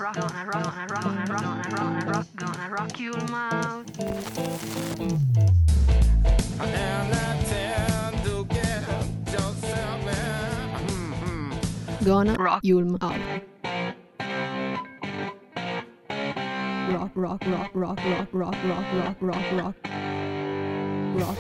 rock your mouth. Gonna rock Yulm out. Rock, rock, rock, rock, rock, rock, rock, rock, rock, rock. Rock.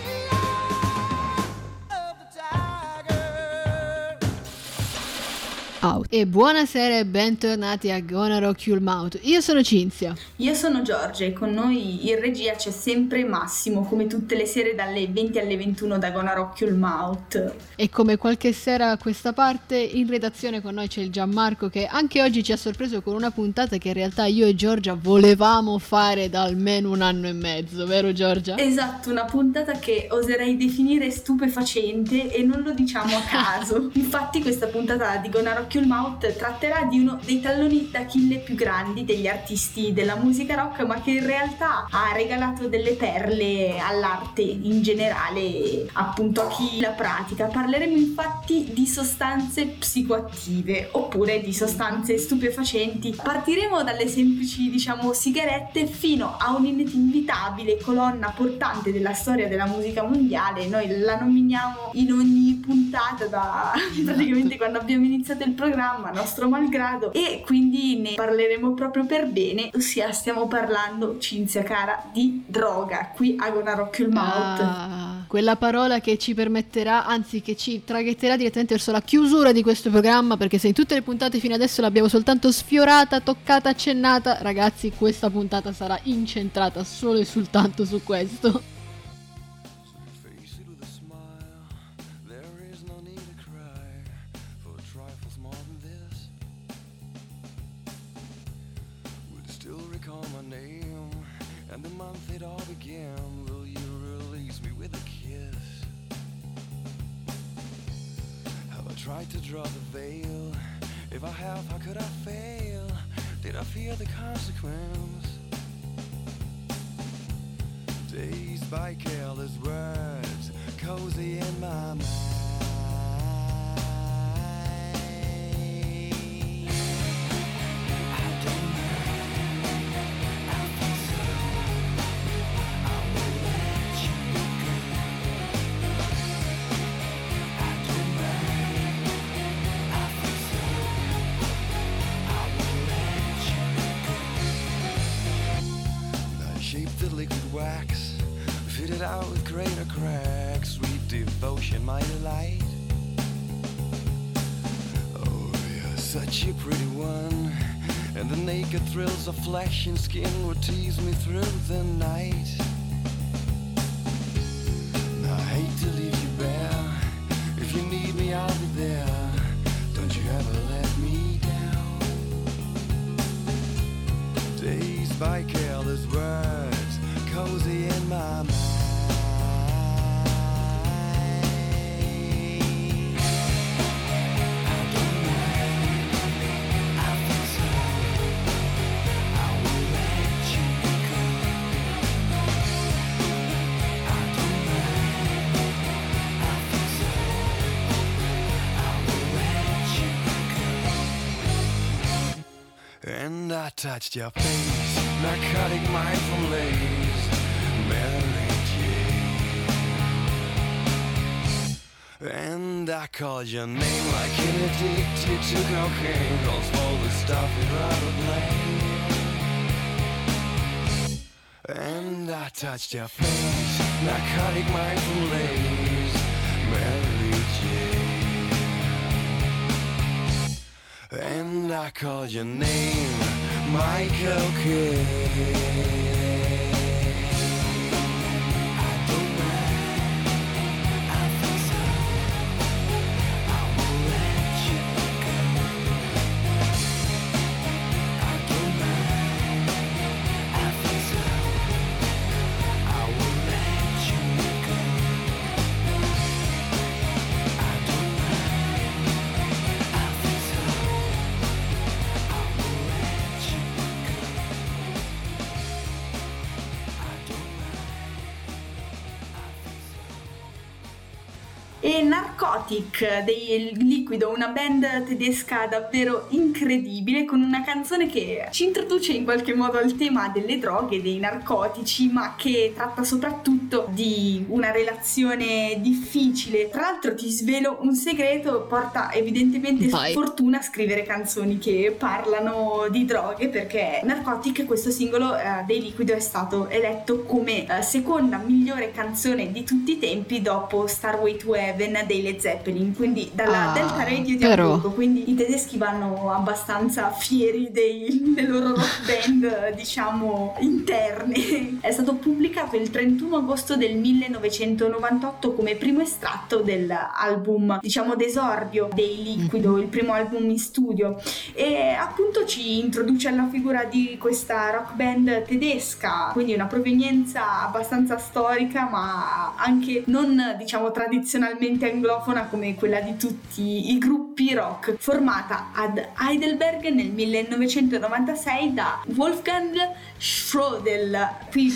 Out. E buonasera e bentornati a Gonna Rock Your Mouth. Io sono Cinzia. Io sono Giorgia e con noi in regia c'è sempre Massimo, come tutte le sere dalle 20 alle 21 da Gonna Rock Your Mouth. E come qualche sera a questa parte, in redazione con noi c'è il Gianmarco che anche oggi ci ha sorpreso con una puntata che in realtà io e Giorgia volevamo fare da almeno 1 anno e mezzo, vero Giorgia? Esatto, una puntata che oserei definire stupefacente e non lo diciamo a caso. Infatti questa puntata di Gonna Rock Your Mouth tratterà di uno dei talloni d'Achille più grandi degli artisti della musica rock, ma che in realtà ha regalato delle perle all'arte in generale, appunto a chi la pratica. Parleremo infatti di sostanze psicoattive oppure di sostanze stupefacenti. Partiremo dalle semplici, sigarette fino a un'inevitabile colonna portante della storia della musica mondiale. Noi la nominiamo in ogni puntata da praticamente quando abbiamo iniziato il programma, nostro malgrado, e quindi ne parleremo proprio per bene, ossia stiamo parlando, Cinzia cara, di droga qui a Gonna Rock Your Mouth. Quella parola che ci permetterà, anzi che ci traghetterà direttamente verso la chiusura di questo programma, perché se in tutte le puntate fino adesso l'abbiamo soltanto sfiorata, toccata, accennata, ragazzi questa puntata sarà incentrata solo e soltanto su questo. Tried to draw the veil. If I have, how could I fail? Did I fear the consequence? Dazed by careless words, cozy in my mind. Wax, fitted out with greater cracks, sweet devotion, my delight. Oh, you're such a pretty one, and the naked thrills of flesh and skin would tease me through the night. Now I hate to leave you bare, if you need me I'll be there, don't you ever let me down. Dazed by careless words, cozy in my mind. I don't mind, I feel so, I will let you go. I don't mind, I feel so, I will let you go. And I touched your face, narcotic mindful lace, Mary Jane. And I called your name like an addicted to cocaine, calls for the stuff you'd rather blame. And I touched your face, narcotic mindful lace, Mary Jane. And I called your name, my cocaine. Narcotic dei Liquido, una band tedesca davvero incredibile, con una canzone che ci introduce in qualche modo al tema delle droghe, dei narcotici, ma che tratta soprattutto di una relazione difficile. Tra l'altro ti svelo un segreto: porta evidentemente sfortuna a scrivere canzoni che parlano di droghe, perché Narcotic, questo singolo dei Liquido, è stato eletto come seconda migliore canzone di tutti i tempi dopo Starway to Heaven dei Led Zeppelin, quindi dalla Delta Radio di Hamburgo. Quindi i tedeschi vanno abbastanza fieri delle loro rock band, diciamo, interne. È stato pubblicato il 31 agosto del 1998 come primo estratto dell'album, diciamo, d'esordio dei Liquido, il primo album in studio, e appunto ci introduce alla figura di questa rock band tedesca, quindi una provenienza abbastanza storica, ma anche non, diciamo, tradizionalmente anglofona come quella di tutti i gruppi rock, formata ad Heidelberg nel 1996 da Wolfgang Schrodel. Qui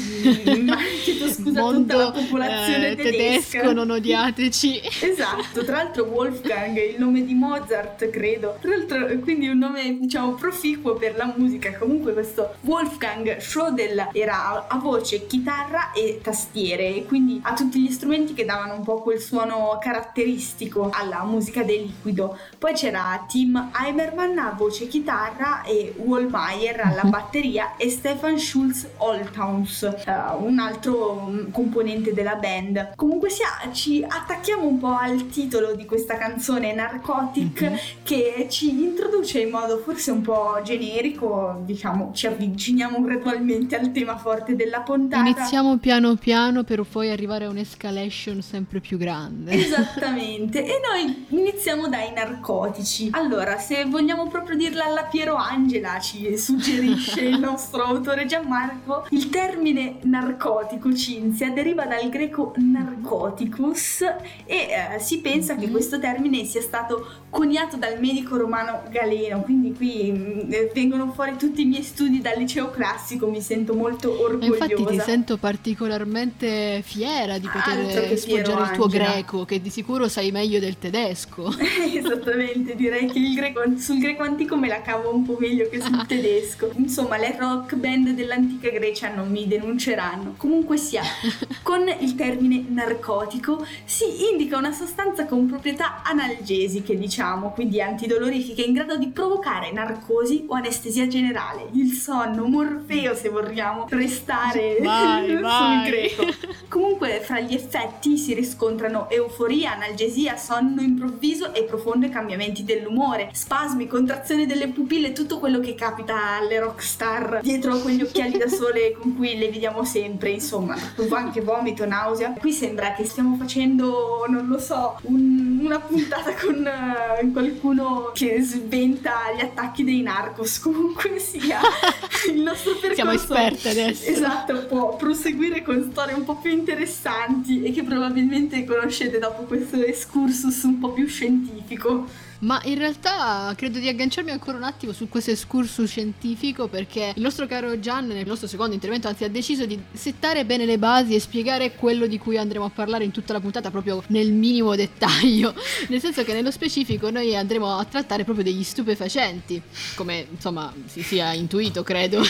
chiedo scusa a tutta la popolazione tedesco, non odiateci. Esatto, tra l'altro Wolfgang è il nome di Mozart, credo, tra l'altro, quindi un nome, diciamo, proficuo per la musica. Comunque questo Wolfgang Schrodel era a voce, chitarra e tastiere, e quindi ha tutti gli strumenti che davano un po' quel suono caratteristico alla musica dei Liquido. Poi c'era Tim Heimermann a voce, chitarra, e Wallmeyer alla batteria, e Stefan Schulz Olthaus, un altro componente della band. Comunque sia, ci attacchiamo un po' al titolo di questa canzone, Narcotic, che ci introduce in modo forse un po' generico, diciamo, ci avviciniamo gradualmente al tema forte della puntata. Iniziamo piano piano per poi arrivare a un'escalation sempre più grande. Esattamente, e noi iniziamo dai narcotici. Allora, se vogliamo proprio dirla alla Piero Angela, ci suggerisce il nostro autore Gianmarco, il termine narcotico, Cinzia, deriva dal greco narcoticus, e si pensa che questo termine sia stato coniato dal medico romano Galeno. Quindi qui vengono fuori tutti i miei studi dal liceo classico, mi sento molto orgogliosa. Infatti ti sento particolarmente fiera di poter sfoggiare il tuo greco, che di sicuro sai meglio del tedesco. Esattamente, direi che sul greco antico me la cavo un po' meglio che sul tedesco. Insomma, le rock band dell'antica Grecia non mi denunceranno. Comunque sia, con il termine narcotico si indica una sostanza con proprietà analgesiche, diciamo, quindi antidolorifiche, in grado di provocare narcosi o anestesia generale, il sonno, Morfeo se vogliamo restare sul greco. Comunque fra gli effetti si riscontrano euforia, analgesia, sonno improvviso e profondi cambiamenti dell'umore, spasmi, contrazione delle pupille, tutto quello che capita alle rockstar dietro a quegli occhiali da sole con cui le vediamo sempre. Insomma, anche vomito, nausea. Qui sembra che stiamo facendo, non lo so, una puntata con qualcuno che sventa gli attacchi dei narcos. Comunque sia, il nostro percorso, siamo esperti adesso. Esatto, può proseguire con storie un po' più interessanti e che probabilmente conoscete dopo questo excursus un po' più scientifico. Ma in realtà credo di agganciarmi ancora un attimo su questo excursus scientifico, perché il nostro caro Gian nel nostro secondo intervento anzi ha deciso di settare bene le basi e spiegare quello di cui andremo a parlare in tutta la puntata proprio nel minimo dettaglio, nel senso che nello specifico noi andremo a trattare proprio degli stupefacenti, come insomma si sia intuito credo.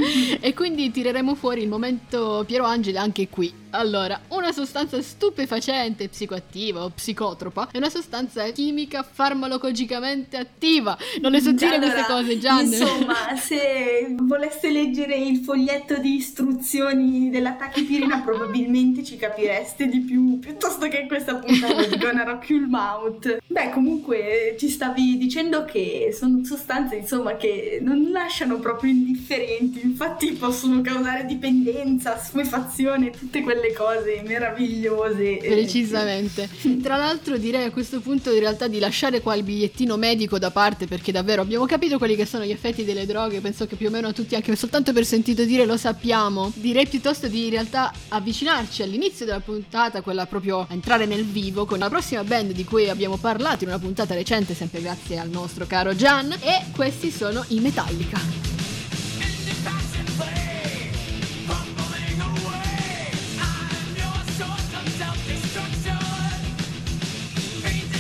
E quindi tireremo fuori il momento Piero Angela anche qui. Allora, una sostanza stupefacente, psicoattiva o psicotropa è una sostanza chimica farmacologicamente attiva. Non le so dire queste cose, Gian. Insomma, se voleste leggere il foglietto di istruzioni della tachipirina probabilmente ci capireste di più piuttosto che in questa puntata di Gonna Rock Your Mouth. Beh, comunque ci stavi dicendo che sono sostanze, insomma, che non lasciano proprio indifferenti, infatti possono causare dipendenza, assuefazione, tutte quelle cose meravigliose. Precisamente. Tra l'altro direi a questo punto in realtà di lasciare qua il bigliettino medico da parte, perché davvero abbiamo capito quelli che sono gli effetti delle droghe, penso che più o meno tutti, anche soltanto per sentito dire, lo sappiamo. Direi piuttosto di in realtà avvicinarci all'inizio della puntata, quella proprio a entrare nel vivo, con la prossima band di cui abbiamo parlato in una puntata recente, sempre grazie al nostro caro Gian, e questi sono i Metallica. Painted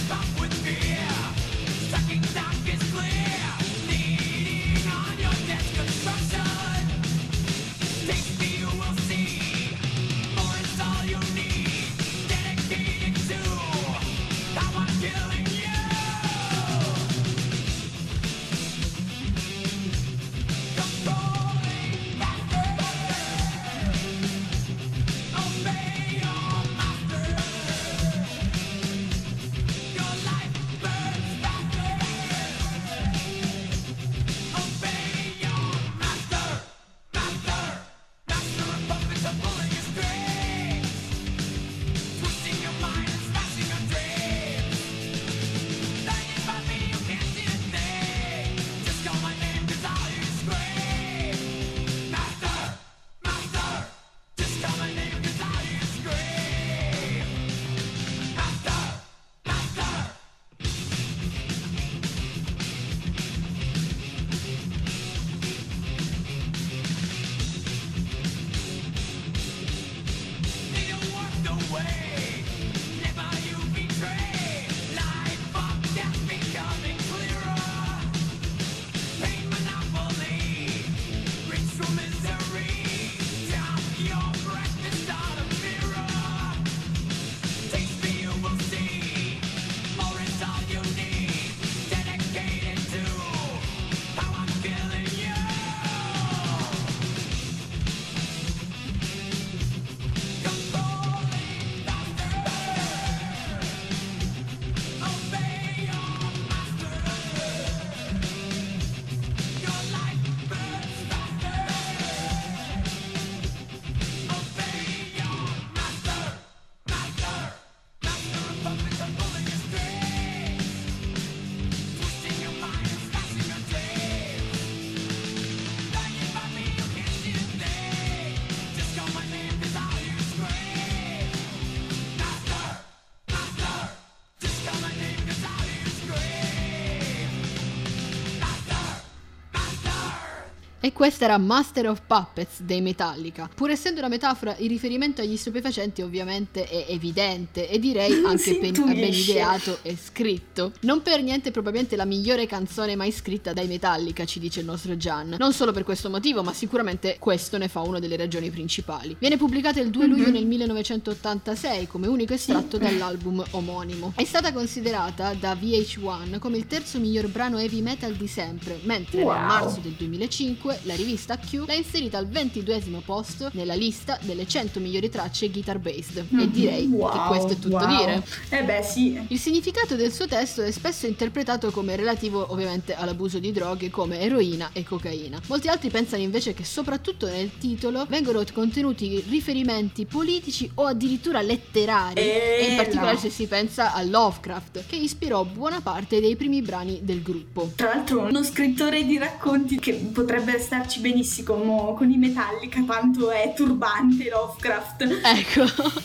E questa era Master of Puppets dei Metallica. Pur essendo una metafora, il riferimento agli stupefacenti ovviamente è evidente e direi anche ben ideato e scritto. Non per niente probabilmente la migliore canzone mai scritta dai Metallica, ci dice il nostro Gian. Non solo per questo motivo, ma sicuramente questo ne fa una delle ragioni principali. Viene pubblicata il 2 luglio nel 1986 come unico estratto dall'album omonimo. È stata considerata da VH1 come il terzo miglior brano heavy metal di sempre, mentre nel marzo del 2005 la rivista Q l'ha inserita al 22esimo posto nella lista delle 100 migliori tracce guitar-based. E direi che questo è tutto dire. Sì. Il significato del suo testo è spesso interpretato come relativo ovviamente all'abuso di droghe come eroina e cocaina. Molti altri pensano invece che soprattutto nel titolo vengono contenuti riferimenti politici o addirittura letterari, e in particolare se si pensa a Lovecraft, che ispirò buona parte dei primi brani del gruppo. Tra l'altro uno scrittore di racconti che potrebbe starci benissimo con i Metallica, tanto è turbante Lovecraft. Ecco,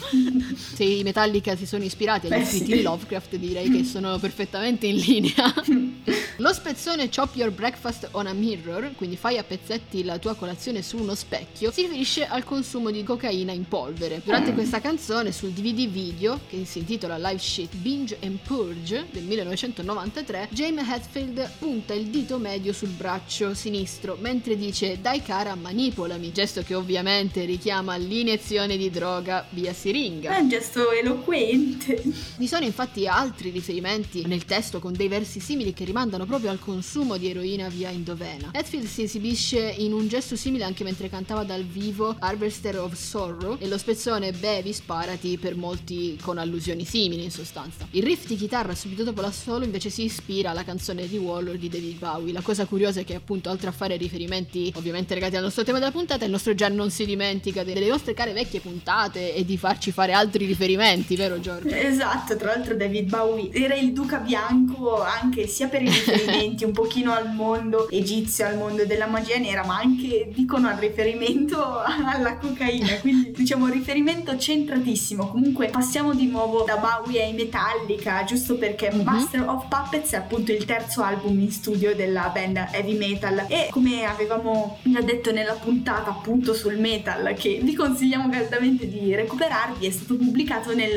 se i Metallica si sono ispirati agli scritti di Lovecraft, direi che sono perfettamente in linea. Lo spezzone Chop Your Breakfast on a Mirror, quindi fai a pezzetti la tua colazione su uno specchio, si riferisce al consumo di cocaina in polvere. Durante questa canzone, sul DVD video, che si intitola Live Shit Binge and Purge del 1993, James Hetfield punta il dito medio sul braccio sinistro mentre dice "dai cara, manipolami", gesto che ovviamente richiama l'iniezione di droga via siringa. È un gesto eloquente. Vi sono infatti altri riferimenti nel testo con dei versi simili che rimandano proprio al consumo di eroina via endovena. Hetfield si esibisce in un gesto simile anche mentre cantava dal vivo Harvester of Sorrow, e lo spezzone "bevi, sparati" per molti con allusioni simili in sostanza. Il riff di chitarra subito dopo l'assolo invece si ispira alla canzone di Warlord di David Bowie. La cosa curiosa è che appunto, oltre a fare riferimenti ovviamente legati al nostro tema della puntata, il nostro Gian non si dimentica delle nostre care vecchie puntate e di farci fare altri riferimenti, vero Giorgio? Esatto, tra l'altro David Bowie era il duca bianco anche sia per i riferimenti un pochino al mondo egizio, al mondo della magia nera, ma anche dicono al riferimento alla cocaina, quindi diciamo riferimento centratissimo. Comunque passiamo di nuovo da Bowie ai Metallica, giusto perché Master of Puppets è appunto il terzo album in studio della band heavy metal, e come avevamo già detto nella puntata appunto sul metal, che vi consigliamo caldamente di recuperarvi, è stato pubblicato nel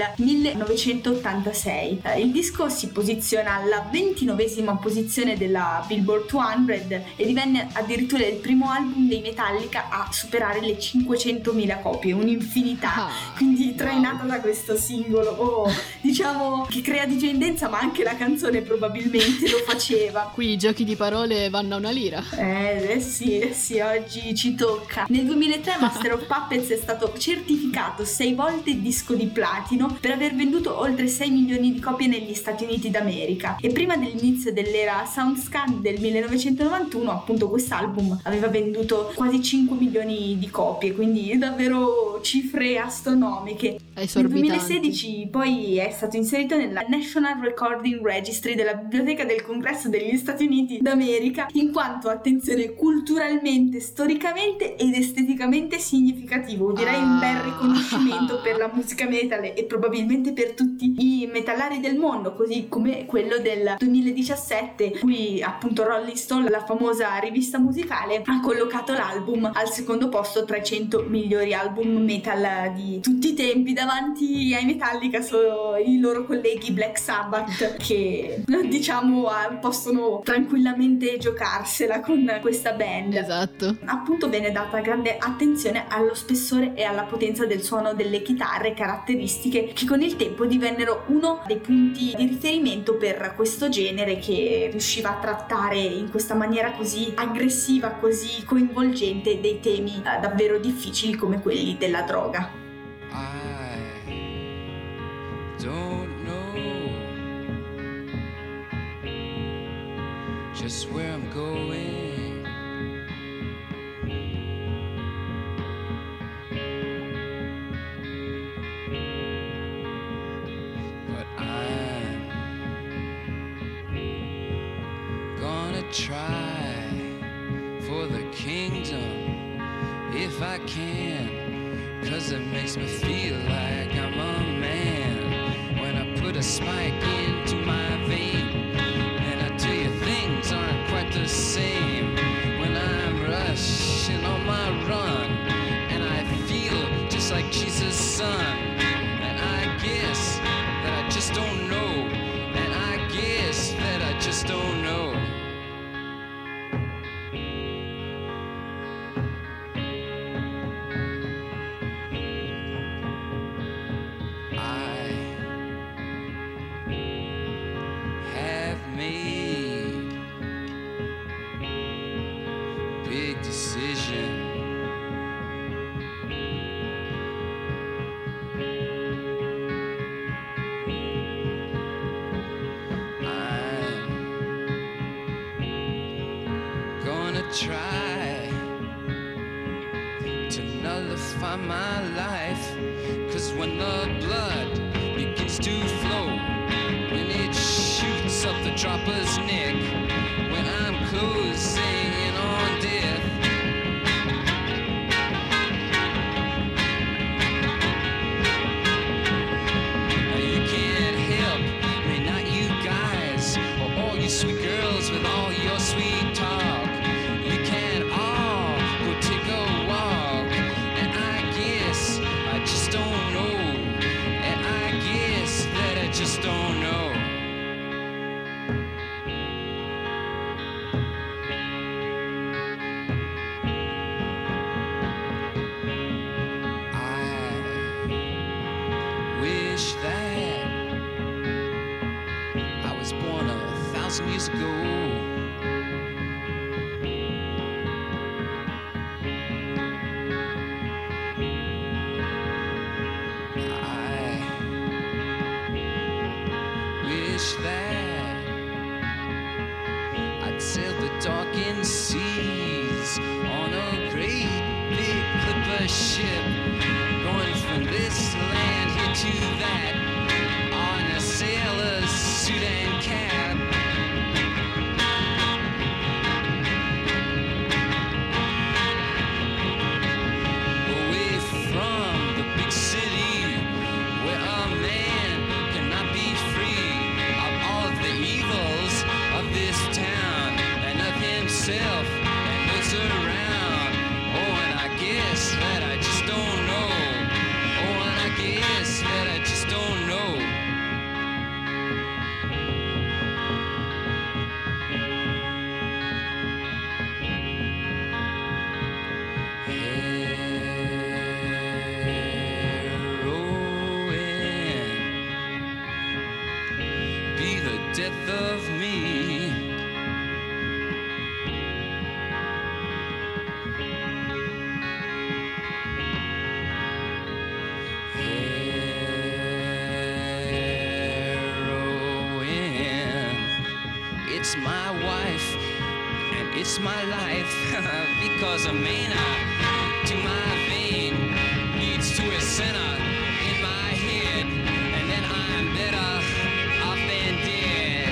1986. Il disco si posiziona alla 29esima posizione della Billboard 200 e divenne addirittura il primo album dei Metallica a superare le 500.000 copie, un'infinità, quindi trainata da questo singolo, diciamo che crea dipendenza, ma anche la canzone probabilmente lo faceva. Qui i giochi di parole vanno a una lira. Sì, oggi ci tocca. Nel 2003 Master of Puppets è stato certificato 6 volte disco di platino per aver venduto oltre 6 milioni di copie negli Stati Uniti d'America, e prima dell'inizio dell'era SoundScan del 1991 appunto quest'album aveva venduto quasi 5 milioni di copie, quindi davvero cifre astronomiche. Nel 2016 poi è stato inserito nella National Recording Registry della Biblioteca del Congresso degli Stati Uniti d'America, in quanto, attenzione, culturalmente, storicamente ed esteticamente significativo. Direi un bel riconoscimento per la musica metal e probabilmente per tutti i metallari del mondo, così come quello del 2017, cui appunto Rolling Stone, la famosa rivista musicale, ha collocato l'album al secondo posto tra i 100 migliori album metal di tutti i tempi. Davanti ai Metallica sono i loro colleghi Black Sabbath, che diciamo possono tranquillamente giocarsela con questa band. Esatto. Appunto viene data grande attenzione allo spessore e alla potenza del suono delle chitarre, caratteristiche che con il tempo divennero uno dei punti di riferimento per questo genere, che riusciva a trattare in questa maniera così aggressiva, così coinvolgente, dei temi davvero difficili come quelli della droga. Don't know just where I'm going, but I'm gonna try for the kingdom if I can, 'cause it makes me feel like I'm a man when I put a spike into my vein, and I tell you things aren't quite the same when I'm rushed decision. I'm gonna try to nullify my life, 'cause when the blood begins to flow, when it shoots up the dropper's neck, when I'm closing in on death, you can't help me, not you guys, or all you sweet girls with all your sweet talk. You can all go take a walk, and I guess I just don't know, and I guess that I just don't know. Wish that I was born 1,000 years ago. I wish that I'd sail the darkened seas on a great big clipper ship, going from this land here to that, on a sailor's suit and cap. Away from the big city, where a man cannot be free of all of the evils of this town, and of himself and those around. Oh, and I guess that I just don't know. Oh, and I guess that I just don't know. Heroin be the death of me. Heroin, it's my wife and it's my life, because a mana to my vein leads to a center in my head, and then I'm better off than dead.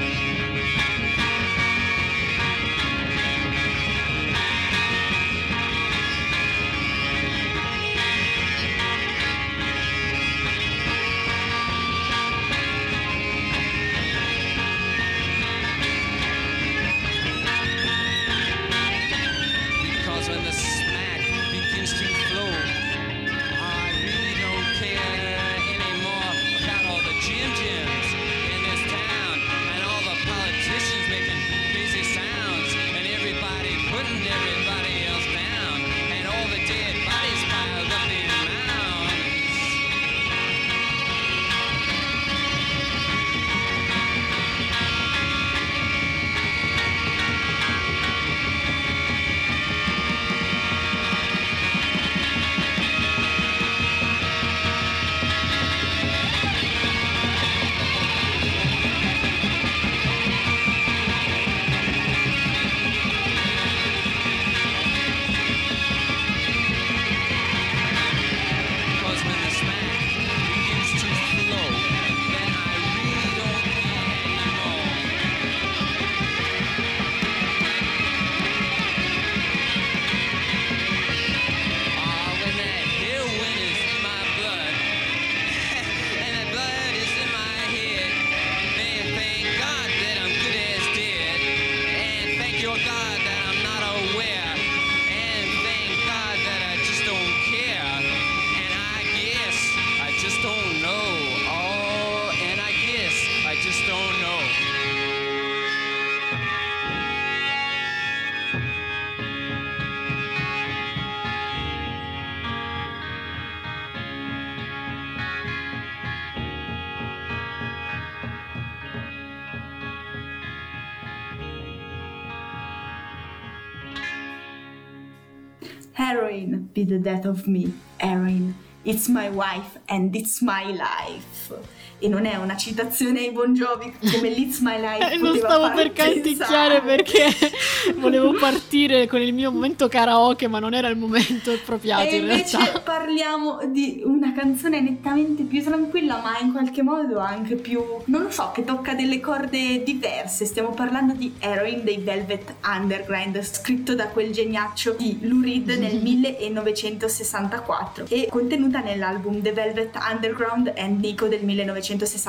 Because when the smack begins to flow, I really don't care Heroin be the death of me, Erin, it's my wife and it's my life. E non è una citazione ai Bon Jovi come l'It's My Life non stavo per canticchiare perché volevo partire con il mio momento karaoke, ma non era il momento appropriato. E in invece realtà parliamo di una canzone nettamente più tranquilla, ma in qualche modo anche più, non lo so, che tocca delle corde diverse. Stiamo parlando di Heroin dei Velvet Underground, scritto da quel geniaccio di Lou Reed nel 1964 e contenuta nell'album The Velvet Underground and Nico del 1967,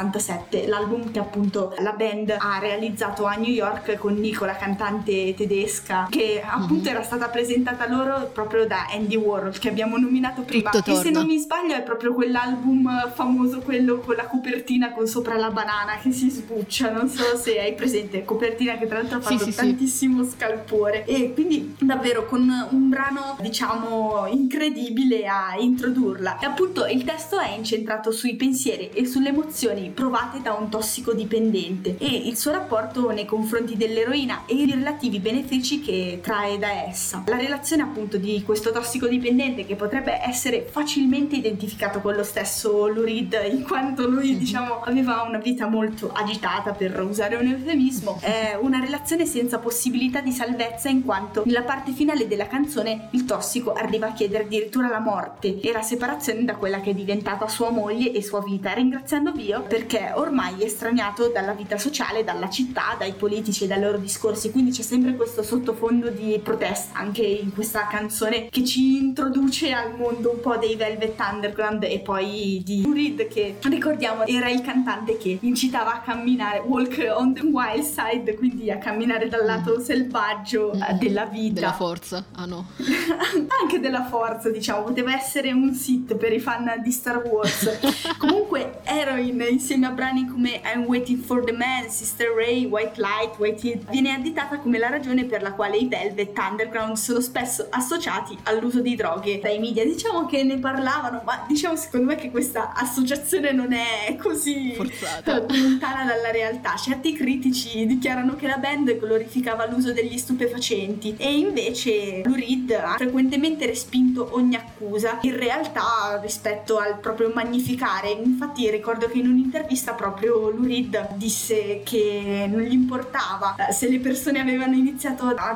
l'album che appunto la band ha realizzato a New York con Nico, la cantante tedesca, che appunto era stata presentata loro proprio da Andy Warhol, che abbiamo nominato prima. Tutto E se torna. non mi sbaglio è proprio quell'album famoso, quello con la copertina con sopra la banana che si sbuccia, non so se hai presente, copertina che tra l'altro ha fatto Sì. tantissimo scalpore, e quindi davvero con un brano diciamo incredibile a introdurla. E appunto il testo è incentrato sui pensieri e sulle emozioni provate da un tossicodipendente e il suo rapporto nei confronti dell'eroina e i relativi benefici che trae da essa. La relazione appunto di questo tossicodipendente, che potrebbe essere facilmente identificato con lo stesso Lou Reed, in quanto lui diciamo aveva una vita molto agitata, per usare un eufemismo, è una relazione senza possibilità di salvezza, in quanto nella parte finale della canzone il tossico arriva a chiedere addirittura la morte e la separazione da quella che è diventata sua moglie e sua vita, ringraziando Dio perché ormai è estraniato dalla vita sociale, dalla città, dai politici e dai loro discorsi. Quindi c'è sempre questo sottofondo di protesta anche in questa canzone, che ci introduce al mondo un po' dei Velvet Underground e poi di Lou Reed, che ricordiamo era il cantante che incitava a camminare, walk on the wild side, quindi a camminare dal lato selvaggio della vita, della forza. Ah no. anche della forza, diciamo, poteva essere un Sith per i fan di Star Wars. Comunque Heroin, insieme a brani come I'm Waiting for the Man, Sister Ray, White Light, White Heat, viene additata come la ragione per la quale i Velvet Underground sono spesso associati all'uso di droghe dai media. Diciamo che ne parlavano, ma diciamo secondo me che questa associazione non è così forzata, lontana dalla realtà. Certi critici dichiarano che la band glorificava l'uso degli stupefacenti e invece Lou Reed ha frequentemente respinto ogni accusa in realtà rispetto al proprio magnificare. Infatti ricordo che in un'intervista proprio Lou Reed disse che non gli importava se le persone avevano iniziato a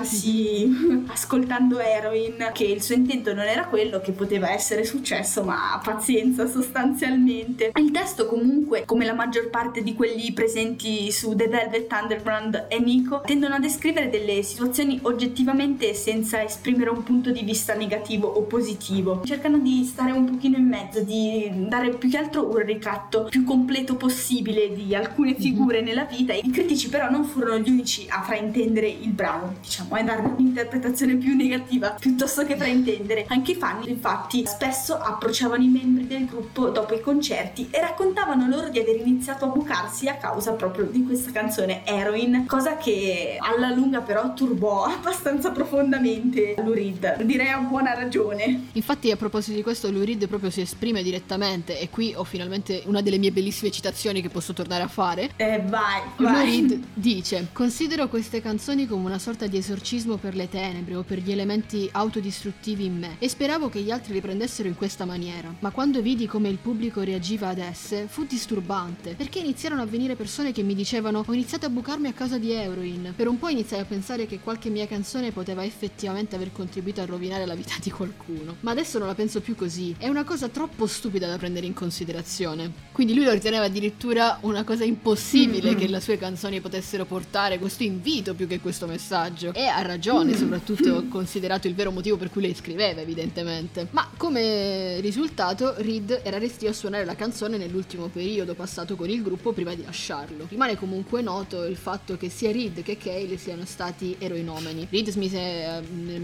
drogarsi ascoltando Heroin, che il suo intento non era quello, che poteva essere successo, ma pazienza sostanzialmente. Il testo comunque, come la maggior parte di quelli presenti su The Velvet Underground e Nico, tendono a descrivere delle situazioni oggettivamente senza esprimere un punto di vista negativo o positivo. Cercano di stare un pochino in mezzo, di dare più che altro un ritratto più completo possibile di alcune figure nella vita. I critici però non furono gli unici a fraintendere il brano, diciamo, e dare un'interpretazione più negativa piuttosto che fraintendere. Anche i fan infatti spesso approcciavano i membri del gruppo dopo i concerti e raccontavano loro di aver iniziato a bucarsi a causa proprio di questa canzone Heroin, cosa che alla lunga però turbò abbastanza profondamente Lou Reed, direi a buona ragione. Infatti a proposito di questo Lou Reed proprio si esprime direttamente, e qui ho finalmente una delle mie bellissime citazioni che posso tornare a fare. Vai. Lou Reed dice: considero queste canzoni come una sorta di esorcismo per le tenebre o per gli elementi autodistruttivi in me, e speravo che gli altri li prendessero in questa maniera, ma quando vidi come il pubblico reagiva ad esse fu disturbante, perché iniziarono a venire persone che mi dicevano: ho iniziato a bucarmi a causa di Heroin. Per un po' iniziai a pensare che qualche mia canzone poteva effettivamente aver contribuito a rovinare la vita di qualcuno, ma adesso non la penso più così, è una cosa troppo stupida da prendere in considerazione. Quindi lui lo riteneva addirittura una cosa impossibile che le sue canzoni potessero portare questo invito più che questo messaggio, e ha ragione, soprattutto considerato il vero motivo per cui lei scriveva, evidentemente. Ma come risultato Reed era restio a suonare la canzone nell'ultimo periodo passato con il gruppo prima di lasciarlo. Rimane comunque noto il fatto che sia Reed che Cale siano stati eroinomani. Reed smise nel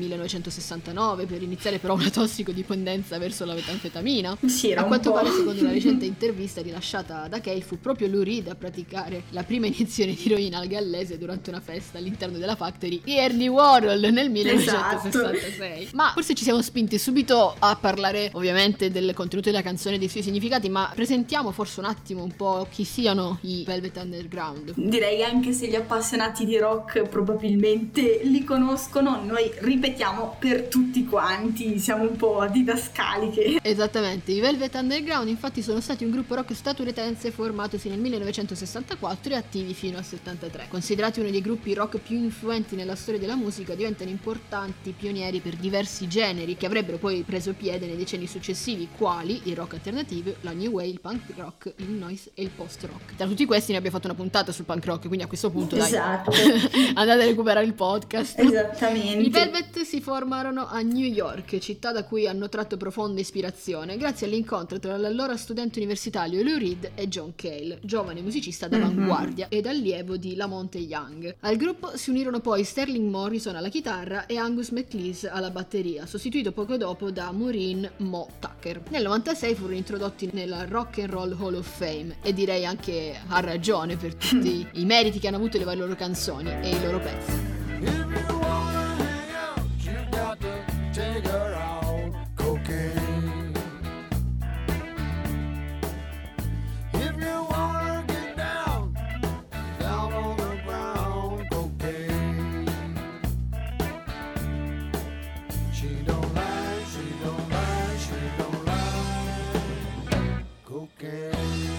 1969 per iniziare però una tossicodipendenza verso la metanfetamina. Sì, era a quanto un po'. pare, secondo una recente intervista rilasciata da Cale, fu proprio Lou Reed a praticare la prima iniezione di eroina al gallese durante una festa all'interno della Factory di Andy Warhol nel 1966. Esatto. Ma forse ci siamo spinti subito a parlare ovviamente del contenuto della canzone e dei suoi significati, ma presentiamo forse un attimo un po' chi siano i Velvet Underground. Direi anche se gli appassionati di rock probabilmente li conoscono, noi ripetiamo per tutti quanti, siamo un po' didascaliche. Esattamente, i Velvet Underground infatti sono stati un gruppo rock statunitense formatosi nel 1964 e attivi fino al 73. Considerati uno dei gruppi rock più influenti nella storia della musica, diventano importanti pionieri per diversi generi che avrebbero poi preso piede nei decenni successivi, quali il rock alternativo, la new wave, il punk rock, il noise e il post rock. Tra tutti questi ne abbiamo fatto una puntata sul punk rock, quindi a questo punto Esatto. dai, andate a recuperare il podcast. Esattamente. I Velvet si formarono a New York, città da cui hanno tratto profonda ispirazione grazie all'incontro tra l'allora studente universitario Lou Reed e John Cale, giovane musicista d'avanguardia ed allievo di Lamonte Young. Al gruppo si unirono poi Sterling Morrison alla chitarra e Angus MacLeese alla batteria, sostituito poco dopo da Maureen Mo Tucker. Nel 96 furono introdotti nella Rock and Roll Hall of Fame e direi anche a ragione per tutti i meriti che hanno avuto le loro canzoni e i loro pezzi. If you wanna hang out, you got to take her out cocaine. If you wanna get down, down on the ground, cocaine. She don't lie, she don't lie, she don't lie, cocaine.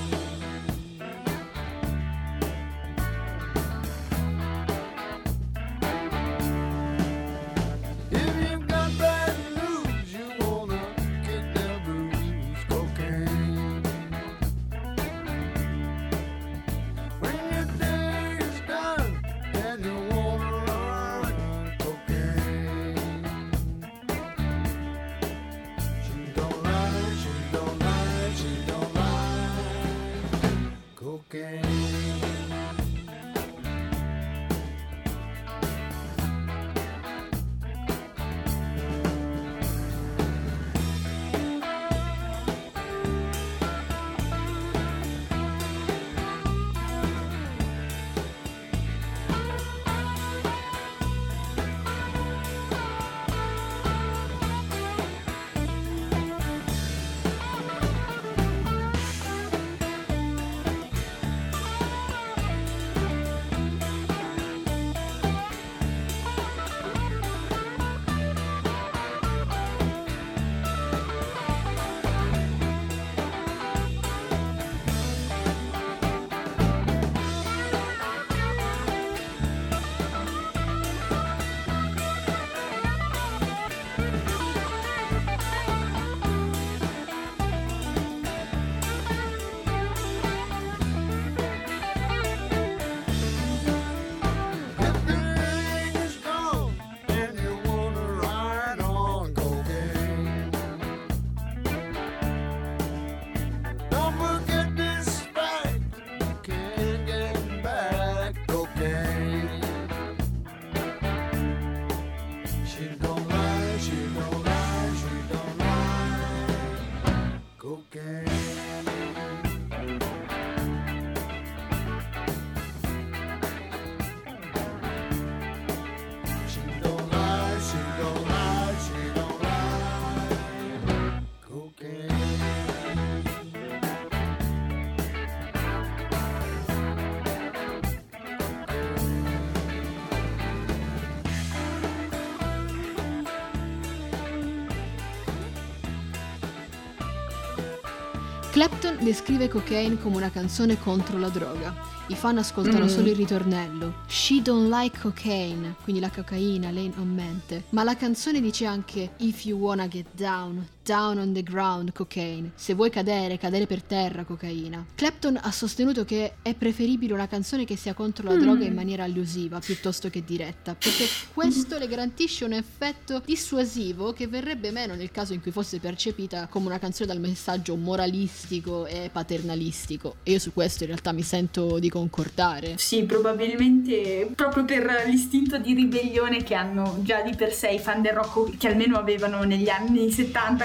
Clapton descrive Cocaine come una canzone contro la droga. I fan ascoltano solo il ritornello. She don't like cocaine, quindi la cocaina, lei non mente. Ma la canzone dice anche If you wanna get down, down on the ground, cocaine. Se vuoi cadere, cadere per terra, cocaina. Clapton ha sostenuto che è preferibile una canzone che sia contro la droga in maniera allusiva piuttosto che diretta, perché questo le garantisce un effetto dissuasivo che verrebbe meno nel caso in cui fosse percepita come una canzone dal messaggio moralistico e paternalistico. E io su questo in realtà mi sento di concordare. Sì, probabilmente proprio per l'istinto di ribellione che hanno già di per sé i fan del rock, che almeno avevano negli anni 70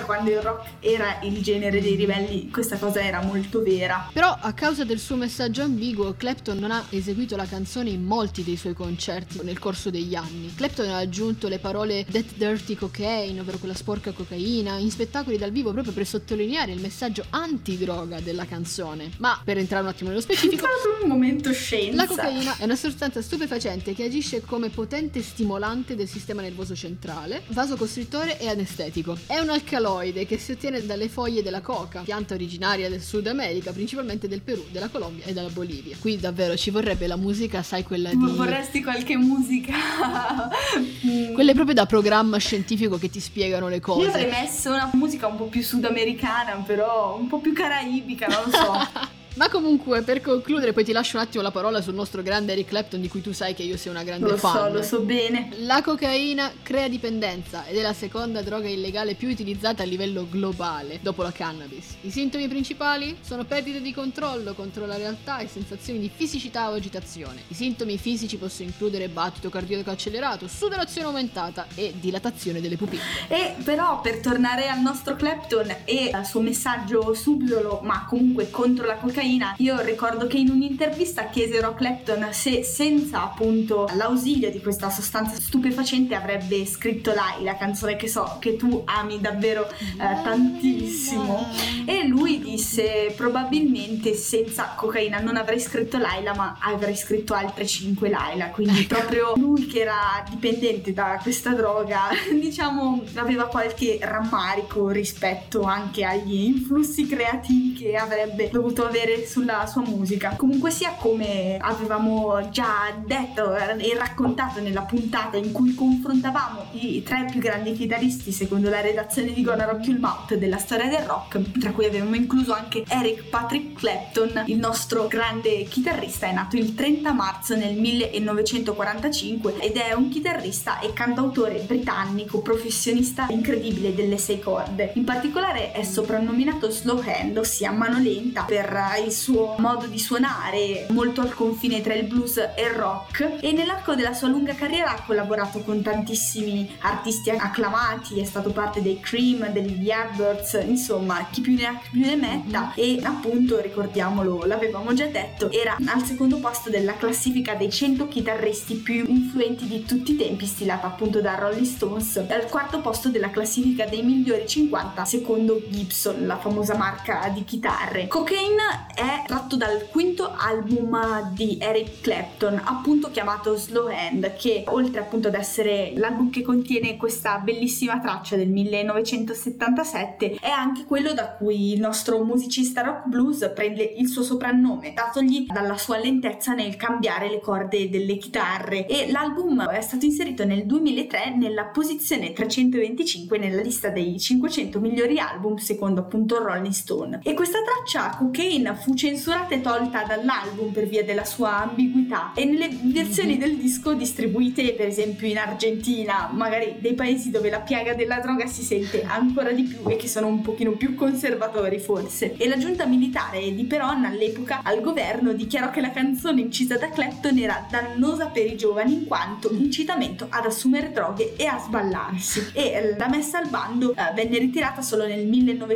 quando il rock era il genere dei ribelli, questa cosa era molto vera. Però a causa del suo messaggio ambiguo, Clapton non ha eseguito la canzone in molti dei suoi concerti nel corso degli anni. Clapton ha aggiunto le parole That Dirty Cocaine, ovvero quella sporca cocaina, in spettacoli dal vivo proprio per sottolineare il messaggio antidroga della canzone. Ma per entrare un attimo nello specifico, Un momento scienza. la cocaina è una sostanza stupefacente che agisce come potente stimolante del sistema nervoso centrale, vasocostrittore e anestetico. È un alcaloide che si ottiene dalle foglie della coca, pianta originaria del Sud America, principalmente del Perù, della Colombia e della Bolivia. Qui davvero ci vorrebbe la musica, sai, quella di... Vorresti qualche musica? Quelle proprio da programma scientifico che ti spiegano le cose. Io avrei messo una musica un po' più sudamericana, però un po' più caraibica, non lo so. Ma comunque, per concludere, poi ti lascio un attimo la parola sul nostro grande Eric Clapton, di cui tu sai che io sia una grande fan. Lo so bene. La cocaina crea dipendenza ed è la seconda droga illegale più utilizzata a livello globale, dopo la cannabis. I sintomi principali sono perdita di controllo contro la realtà e sensazioni di fisicità o agitazione. I sintomi fisici possono includere battito cardiaco accelerato, sudorazione aumentata e dilatazione delle pupille. E però, per tornare al nostro Clapton e al suo messaggio subdolo, ma comunque contro la cocaina, io ricordo che in un'intervista chiesero a Clapton se senza appunto l'ausilio di questa sostanza stupefacente avrebbe scritto Lei, la canzone che so che tu ami davvero tantissimo, e lui disse probabilmente senza cocaina non avrei scritto Laila, ma avrei scritto altre 5 Laila, quindi proprio lui che era dipendente da questa droga, diciamo, aveva qualche rammarico rispetto anche agli influssi creativi che avrebbe dovuto avere sulla sua musica. Comunque sia, come avevamo già detto e raccontato nella puntata in cui confrontavamo i 3 più grandi chitarristi secondo la redazione di Gonna Rock Your Mouth della storia del rock, tra cui avevamo incluso anche Eric Patrick Clapton, il nostro grande chitarrista. È nato il 30 marzo nel 1945 ed è un chitarrista e cantautore britannico professionista incredibile delle 6 corde. In particolare è soprannominato slow hand, ossia mano lenta, per il suo modo di suonare molto al confine tra il blues e il rock, e nell'arco della sua lunga carriera ha collaborato con tantissimi artisti acclamati, è stato parte dei Cream, degli Yardbirds, insomma chi più ne ha più ne metta, e appunto, ricordiamolo, l'avevamo già detto, era al secondo posto della classifica dei 100 chitarristi più influenti di tutti i tempi, stilata appunto da Rolling Stones, al quarto posto della classifica dei migliori 50 secondo Gibson, la famosa marca di chitarre. Cocaine è tratto dal quinto album di Eric Clapton, appunto chiamato Slow Hand, che oltre appunto ad essere l'album che contiene questa bellissima traccia del 1977, è anche quello da cui il nostro musicista rock blues prende il suo soprannome, datogli dalla sua lentezza nel cambiare le corde delle chitarre, e l'album è stato inserito nel 2003 nella posizione 325 nella lista dei 500 migliori album secondo appunto Rolling Stone. E questa traccia Cocaine fu censurata e tolta dall'album per via della sua ambiguità, e nelle versioni del disco distribuite per esempio in Argentina, magari dei paesi dove la piaga della droga si sente ancora di più e che sono un pochino più conservatori forse, e la giunta militare di Perón all'epoca al governo dichiarò che la canzone incisa da Clapton era dannosa per i giovani in quanto incitamento ad assumere droghe e a sballarsi, e la messa al bando venne ritirata solo nel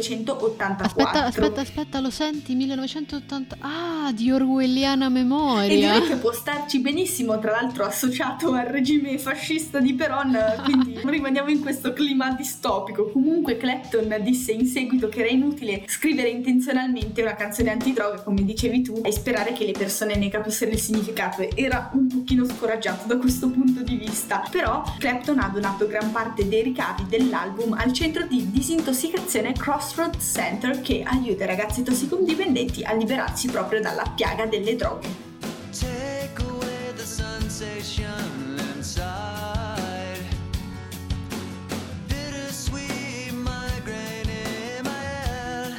1984. Aspetta, lo senti? 1980. Ah, di orwelliana memoria. E direi che può starci benissimo, tra l'altro associato al regime fascista di Perón, quindi rimaniamo in questo clima distopico. Comunque Clapton disse in seguito che era inutile scrivere intenzionalmente una canzone antidroga, come dicevi tu, e sperare che le persone ne capissero il significato. Era un pochino scoraggiato da questo punto di vista, però Clapton ha donato gran parte dei ricavi dell'album al centro di disintossicazione Crossroads Center, che aiuta i ragazzi tossicodipendenti a liberarsi proprio dalla piaga delle droghe. Take away the sensation inside. Bittersweet migraine in my head.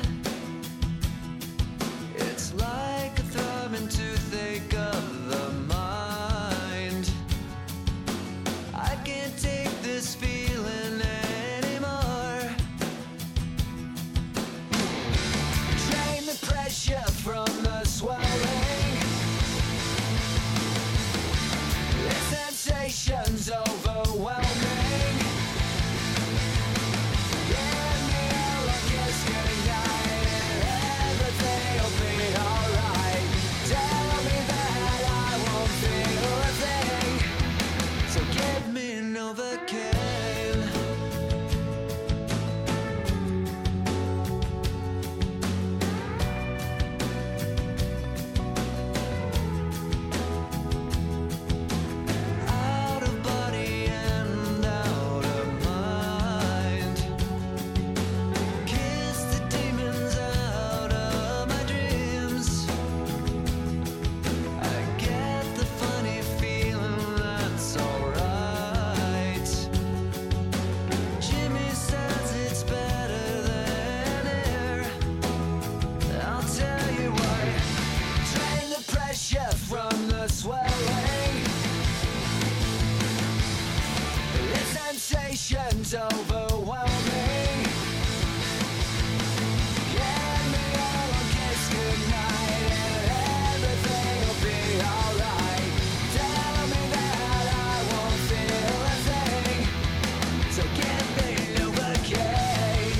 It's like a throbbing toothache of the mind. I can't take this feeling anymore. Drain the pressure from the swelling. The sensation's overwhelming. Get me Novocaine. Out of body and out of mind. Kiss the demons out of my dreams. I get the funny feeling that's alright. Jimmy says it's better than air. I'll tell you why. Drain the pressure from the swelling. The sensation's overwhelming. Get me all a kiss goodnight and everything'll be alright. Tell me that I won't feel a thing. So give me Novocaine.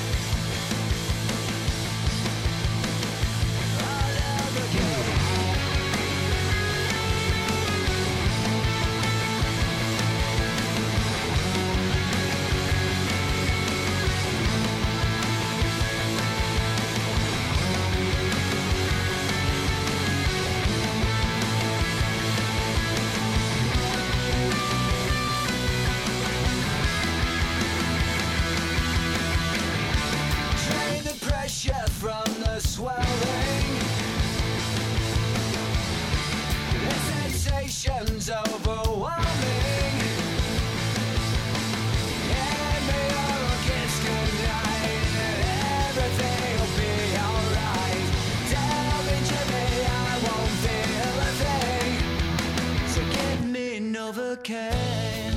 Oh, Novocaine. Drain the pressure from the swelling. The sensation's overwhelming. Give me all a kiss goodnight and everything'll be alright. Tell me, Jimmy, I won't feel a thing. So give me Novocaine.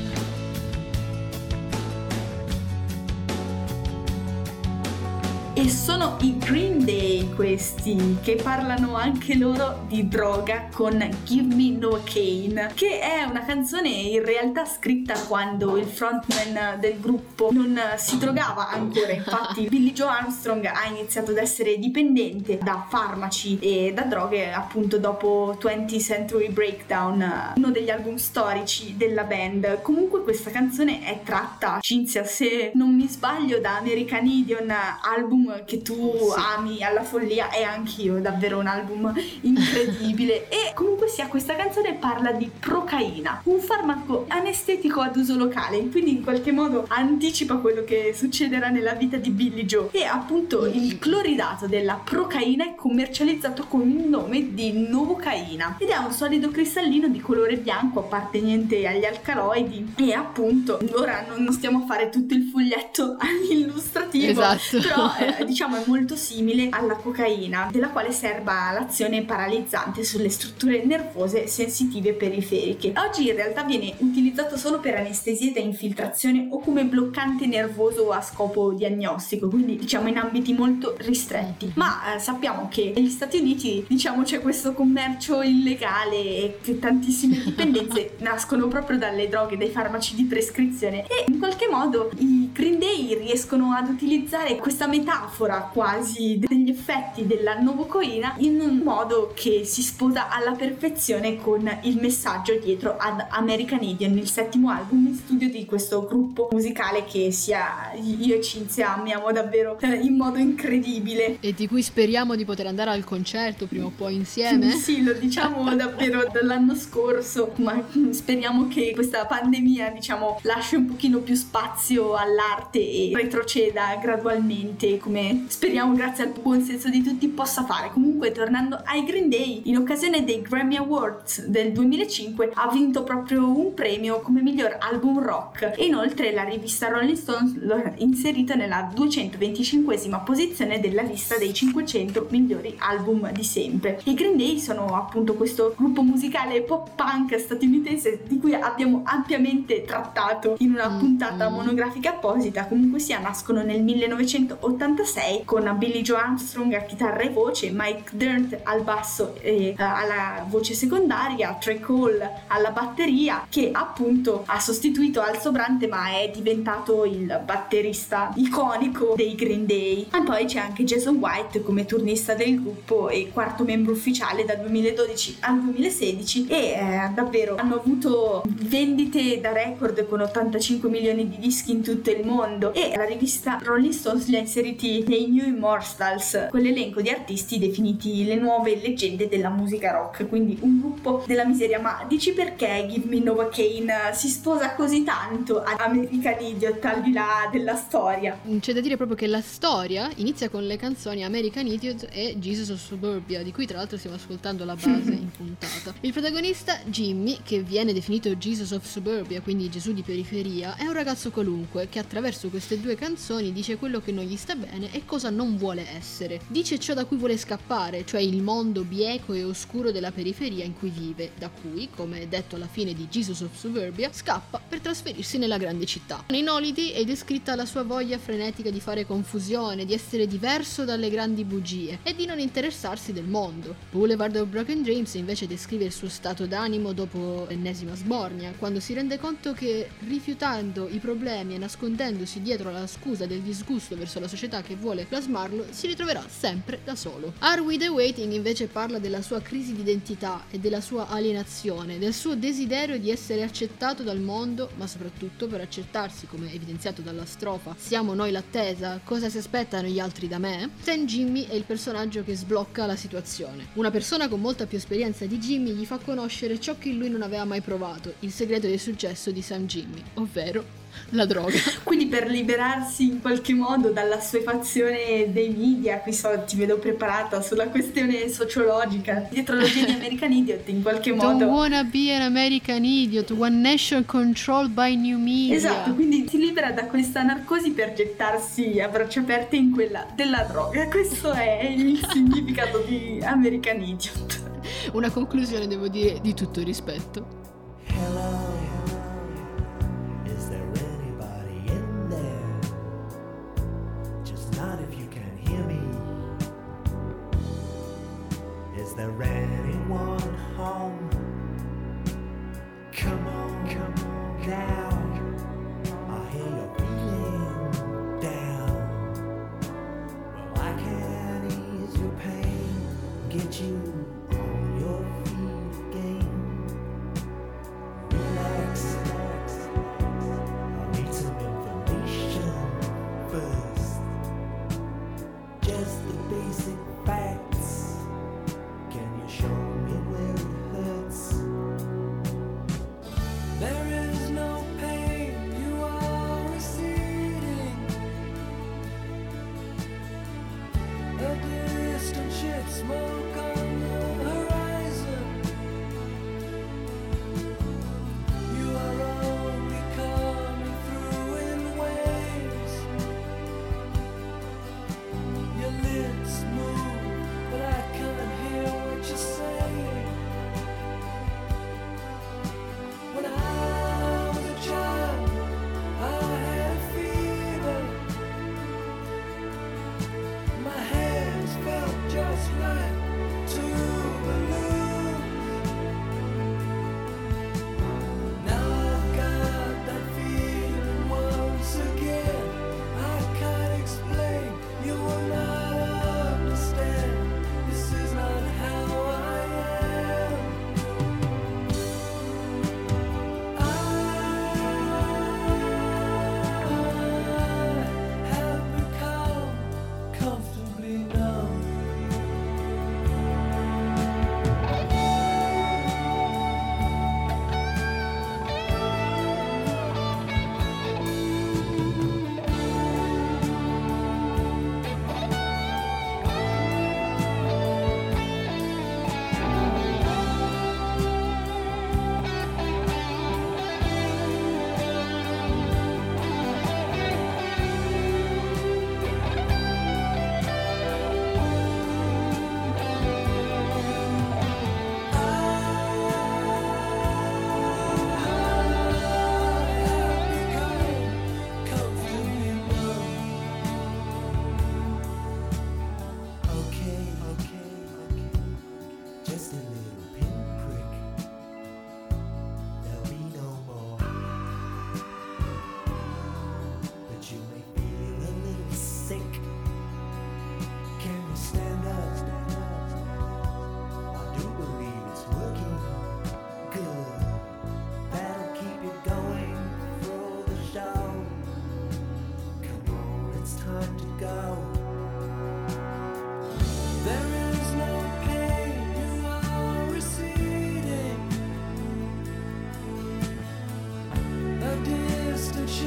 E sono i Green Day questi, che parlano anche loro di droga con Give Me Novocaine, che è una canzone in realtà scritta quando il frontman del gruppo non si drogava ancora. Infatti Billie Joe Armstrong ha iniziato ad essere dipendente da farmaci e da droghe appunto dopo 20th Century Breakdown, uno degli album storici della band. Comunque questa canzone è tratta, Cinzia, se non mi sbaglio, da American Idiot, album che tu ami alla follia, e anch'io, davvero un album incredibile. E comunque sia, questa canzone parla di procaina, un farmaco anestetico ad uso locale, quindi in qualche modo anticipa quello che succederà nella vita di Billie Joe. E appunto il cloridato della procaina è commercializzato con il nome di Novocaina ed è un solido cristallino di colore bianco appartenente agli alcaloidi. E appunto ora non stiamo a fare tutto il foglietto illustrativo, Esatto. però diciamo è molto simile alla cocaina, della quale serba l'azione paralizzante sulle strutture nervose sensitive periferiche. Oggi in realtà viene utilizzato solo per anestesie da infiltrazione o come bloccante nervoso a scopo diagnostico, quindi diciamo in ambiti molto ristretti. Ma sappiamo che negli Stati Uniti diciamo c'è questo commercio illegale e che tantissime dipendenze nascono proprio dalle droghe, dai farmaci di prescrizione, e in qualche modo i Green Day riescono ad utilizzare questa metafora quasi degli effetti della novocoina in un modo che si sposa alla perfezione con il messaggio dietro ad American Idiot, il settimo album in studio di questo gruppo musicale che sia io e Cinzia amiamo davvero in modo incredibile. E di cui speriamo di poter andare al concerto prima o poi insieme. Sì, lo diciamo davvero dall'anno scorso, ma speriamo che questa pandemia diciamo lasci un pochino più spazio all'arte e retroceda gradualmente, come speriamo grazie al buon senso di tutti possa fare. Comunque, tornando ai Green Day, in occasione dei Grammy Awards del 2005 ha vinto proprio un premio come miglior album rock, e inoltre la rivista Rolling Stone lo ha inserito nella 225esima posizione della lista dei 500 migliori album di sempre. I Green Day sono appunto questo gruppo musicale pop punk statunitense di cui abbiamo ampiamente trattato in una puntata monografica apposita. Comunque sia, nascono nel 1986 6 con Billy Joe Armstrong a chitarra e voce, Mike Dirnt al basso e alla voce secondaria, Trey Cole alla batteria, che appunto ha sostituito Al Sobrante ma è diventato il batterista iconico dei Green Day. E poi c'è anche Jason White come turnista del gruppo e quarto membro ufficiale dal 2012 al 2016 e davvero hanno avuto vendite da record con 85 milioni di dischi in tutto il mondo e la rivista Rolling Stones li ha inseriti nei New Immortals, quell'elenco di artisti definiti le nuove leggende della musica rock, quindi un gruppo della miseria. Ma dici perché Give Me Novocaine si sposa così tanto ad American Idiot al di là della storia? C'è da dire proprio che la storia inizia con le canzoni American Idiot e Jesus of Suburbia, di cui tra l'altro stiamo ascoltando la base in puntata. Il protagonista, Jimmy, che viene definito Jesus of Suburbia, quindi Gesù di periferia, è un ragazzo qualunque che attraverso queste due canzoni dice quello che non gli sta bene e cosa non vuole essere. Dice ciò da cui vuole scappare, cioè il mondo bieco e oscuro della periferia in cui vive, da cui, come è detto alla fine di Jesus of Suburbia, scappa per trasferirsi nella grande città. In Holiday è descritta la sua voglia frenetica di fare confusione, di essere diverso dalle grandi bugie e di non interessarsi del mondo. Boulevard of Broken Dreams invece descrive il suo stato d'animo dopo l'ennesima sbornia, quando si rende conto che rifiutando i problemi e nascondendosi dietro la scusa del disgusto verso la società che vuole plasmarlo, si ritroverà sempre da solo. Are We The Waiting invece parla della sua crisi di identità e della sua alienazione, del suo desiderio di essere accettato dal mondo, ma soprattutto per accettarsi, come evidenziato dalla strofa "Siamo noi l'attesa, cosa si aspettano gli altri da me?", Stan Jimmy è il personaggio che sblocca la situazione. Una persona con molta più esperienza di Jimmy gli fa conoscere ciò che lui non aveva mai provato, il segreto del successo di Sam Jimmy, ovvero la droga. Quindi per liberarsi in qualche modo dalla assuefazione dei media, qui ti vedo preparata sulla questione sociologica dietro la di American Idiot, in qualche modo Don't wanna be an American Idiot, one nation controlled by new media. esatto, quindi si libera da questa narcosi per gettarsi a braccia aperte in quella della droga. Questo è il significato di American Idiot. Una conclusione, devo dire, di tutto rispetto. Hello, is there anybody in there? Just not if you can hear me. Is there anyone home? Come on now. I hear you're feeling down. Well, I can ease your pain, get you on your feet again. Relax, I need some information first. Just the basic facts. Can you show me where it hurts? There is no pain, you are receding. A distant ship, smoke on the horizon. You are only coming through in waves. Your lips move, but I can't hear what you're saying. When I was a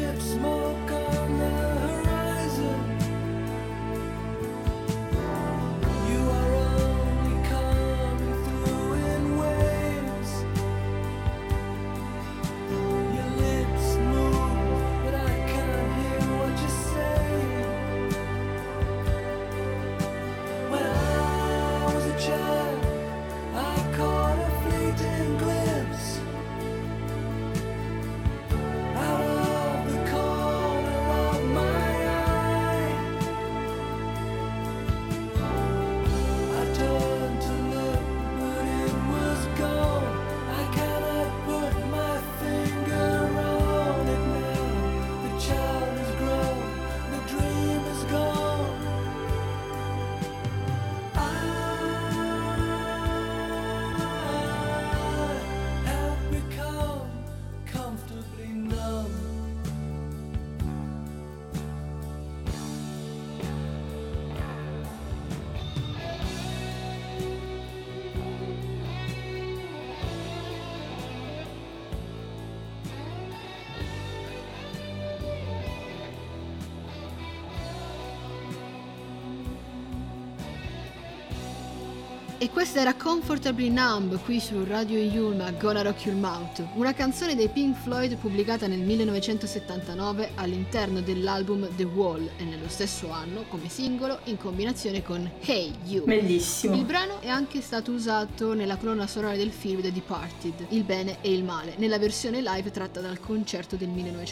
lit smoke on the horizon. You are only coming through in waves. Your lips move, but I can't hear what you say. When I was a child, I caught a fleeting glimpse out of the corner of my eye. I turned to look, but it was gone. I cannot put my finger on it now. The child is grown, the dream is gone. I have become comfortably numb. E questa era Comfortably Numb qui su Radio Yulma, Gonna Rock Your Mouth, una canzone dei Pink Floyd pubblicata nel 1979 all'interno dell'album The Wall e nello stesso anno come singolo in combinazione con Hey You. Bellissimo. Il brano è anche stato usato nella colonna sonora del film The Departed, Il bene e il male, nella versione live tratta dal concerto del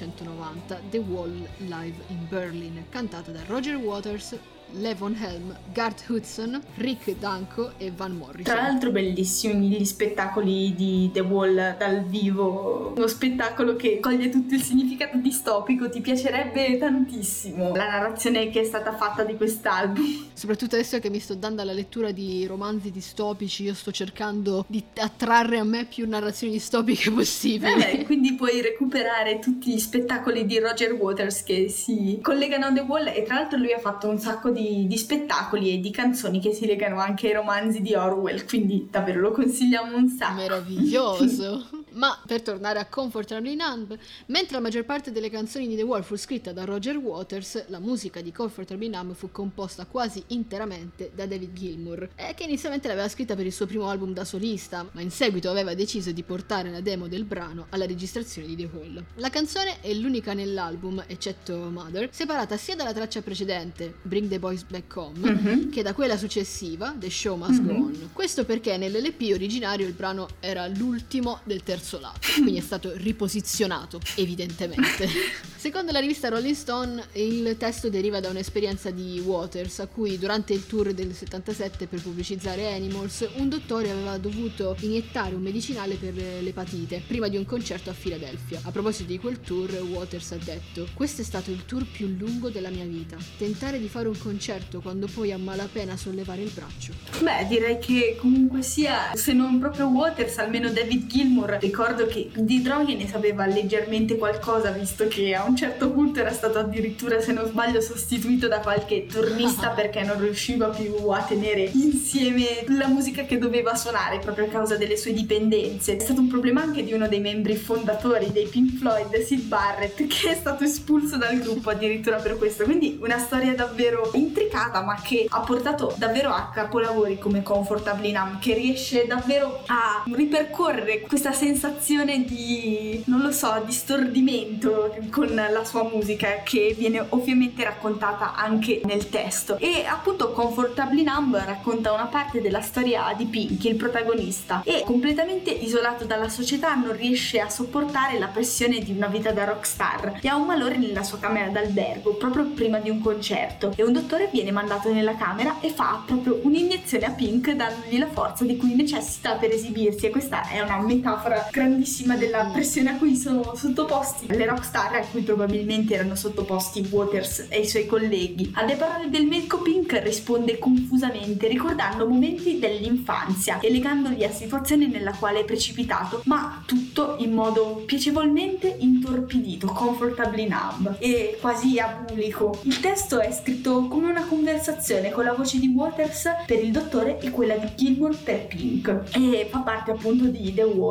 1990 The Wall Live in Berlin, cantata da Roger Waters, Levon Helm, Garth Hudson, Rick Danko e Van Morrison. Tra l'altro bellissimi gli spettacoli di The Wall dal vivo, uno spettacolo che coglie tutto il significato distopico, ti piacerebbe tantissimo la narrazione che è stata fatta di quest'album. Soprattutto adesso che mi sto dando alla lettura di romanzi distopici, io sto cercando di attrarre a me più narrazioni distopiche possibili. Quindi puoi recuperare tutti gli spettacoli di Roger Waters che si collegano a The Wall, e tra l'altro lui ha fatto un sacco di spettacoli e di canzoni che si legano anche ai romanzi di Orwell, quindi davvero lo consigliamo un sacco. Meraviglioso. Ma per tornare a Comfortably Numb, mentre la maggior parte delle canzoni di The Wall fu scritta da Roger Waters, la musica di Comfortably Numb fu composta quasi interamente da David Gilmour, che inizialmente l'aveva scritta per il suo primo album da solista, ma in seguito aveva deciso di portare la demo del brano alla registrazione di The Wall. La canzone è l'unica nell'album, eccetto Mother, separata sia dalla traccia precedente, Bring the Boys Back Home, che da quella successiva, The Show Must Go On. Questo perché nell'LP originario il brano era l'ultimo del terzo lato, quindi è stato riposizionato, evidentemente. Secondo la rivista Rolling Stone, il testo deriva da un'esperienza di Waters, a cui durante il tour del 77 per pubblicizzare Animals, un dottore aveva dovuto iniettare un medicinale per l'epatite prima di un concerto a Filadelfia. A proposito di quel tour, Waters ha detto: "Questo è stato il tour più lungo della mia vita. Tentare di fare un concerto quando puoi a malapena sollevare il braccio." Beh, direi che comunque sia, se non proprio Waters, almeno David Gilmour, ricordo che di droghe ne sapeva leggermente qualcosa, visto che a un certo punto era stato addirittura, se non sbaglio, sostituito da qualche turnista perché non riusciva più a tenere insieme la musica che doveva suonare proprio a causa delle sue dipendenze. È stato un problema anche di uno dei membri fondatori dei Pink Floyd, Syd Barrett, che è stato espulso dal gruppo addirittura per questo. Quindi una storia davvero intricata, ma che ha portato davvero a capolavori come Comfortably Numb, che riesce davvero a ripercorrere questa sensazione di, non lo so, di stordimento con la sua musica, che viene ovviamente raccontata anche nel testo. E appunto Comfortably Numb racconta una parte della storia di Pinky, il protagonista, e completamente isolato dalla società non riesce a sopportare la pressione di una vita da rockstar e ha un malore nella sua camera d'albergo proprio prima di un concerto, e un dottore viene mandato nella camera e fa proprio un'iniezione a Pink dandogli la forza di cui necessita per esibirsi. E questa è una metafora grandissima della pressione a cui sono sottoposti le rockstar, a cui probabilmente erano sottoposti Waters e i suoi colleghi. Alle parole del medico, Pink risponde confusamente, ricordando momenti dell'infanzia e legandoli a situazioni nella quale è precipitato, ma tutto in modo piacevolmente intorpidito. Comfortably Numb e quasi abulico. Il testo è scritto come una conversazione con la voce di Waters per il dottore e quella di Gilmour per Pink, e fa parte appunto di The Wall,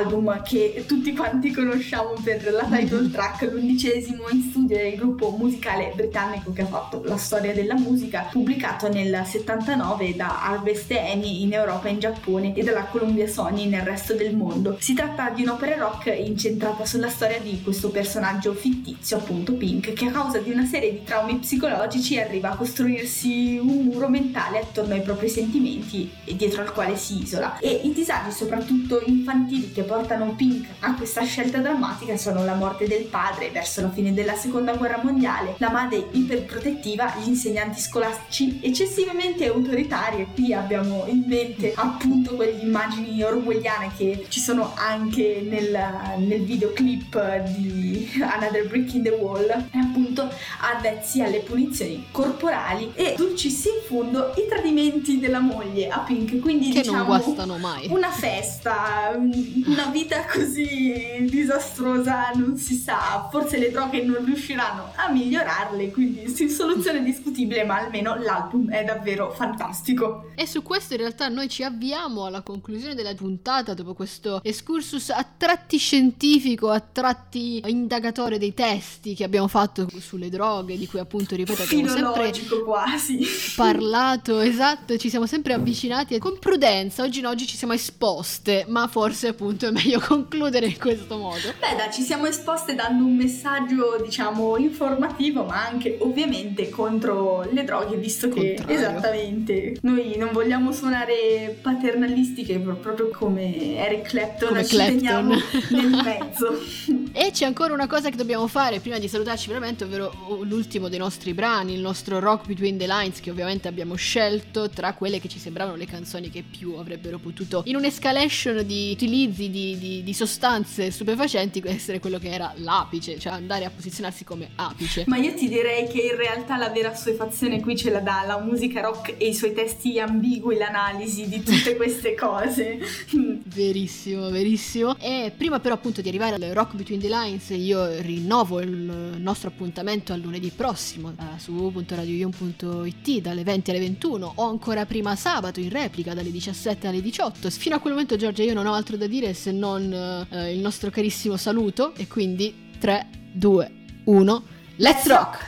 album che tutti quanti conosciamo per la title track, l'11° in studio del gruppo musicale britannico che ha fatto la storia della musica, pubblicato nel 79 da Harvest EMI in Europa e in Giappone e dalla Columbia Sony nel resto del mondo. Si tratta di un'opera rock incentrata sulla storia di questo personaggio fittizio, appunto Pink, che a causa di una serie di traumi psicologici arriva a costruirsi un muro mentale attorno ai propri sentimenti e dietro al quale si isola. E i disagi, soprattutto infantili, che portano Pink a questa scelta drammatica sono la morte del padre verso la fine della seconda guerra mondiale, la madre iperprotettiva, gli insegnanti scolastici eccessivamente autoritari, e qui abbiamo in mente appunto quelle immagini orwelliane che ci sono anche nel videoclip di Another Brick in the Wall, e appunto avvezzi alle punizioni corporali e dulcissi in fondo i tradimenti della moglie a Pink, quindi che diciamo non guastano mai. una festa, una vita così disastrosa non si sa, forse le droghe non riusciranno a migliorarle, quindi soluzione discutibile, ma almeno l'album è davvero fantastico. E su questo in realtà noi ci avviamo alla conclusione della puntata, dopo questo excursus a tratti scientifico, a tratti indagatorio dei testi che abbiamo fatto sulle droghe, di cui appunto, ripeto, abbiamo sempre quasi parlato, esatto, ci siamo sempre avvicinati con prudenza. Oggi ci siamo esposte, ma forse appunto è meglio concludere in questo modo. Ci siamo esposte dando un messaggio, diciamo, informativo, ma anche ovviamente contro le droghe, visto che esattamente noi non vogliamo suonare paternalistiche, proprio come Eric Clapton, come ci teniamo nel mezzo. E c'è ancora una cosa che dobbiamo fare prima di salutarci veramente, ovvero l'ultimo dei nostri brani, il nostro Rock Between the Lines, che ovviamente abbiamo scelto tra quelle che ci sembravano le canzoni che più avrebbero potuto, in un'escalation di utilizzi di sostanze stupefacenti, essere quello che era l'apice, cioè andare a posizionarsi come apice. Ma io ti direi che in realtà la vera assuefazione qui ce la dà la musica rock e i suoi testi ambigui, l'analisi di tutte queste cose. Verissimo, verissimo. E prima però appunto di arrivare al Rock Between the Lines, io rinnovo il nostro appuntamento al lunedì prossimo su www.radioion.it dalle 20 alle 21, o ancora prima sabato in replica dalle 17 alle 18. Fino a quel momento, Giorgia, io non ho altro da dire se non il nostro carissimo saluto, e quindi 3, 2, 1, let's rock!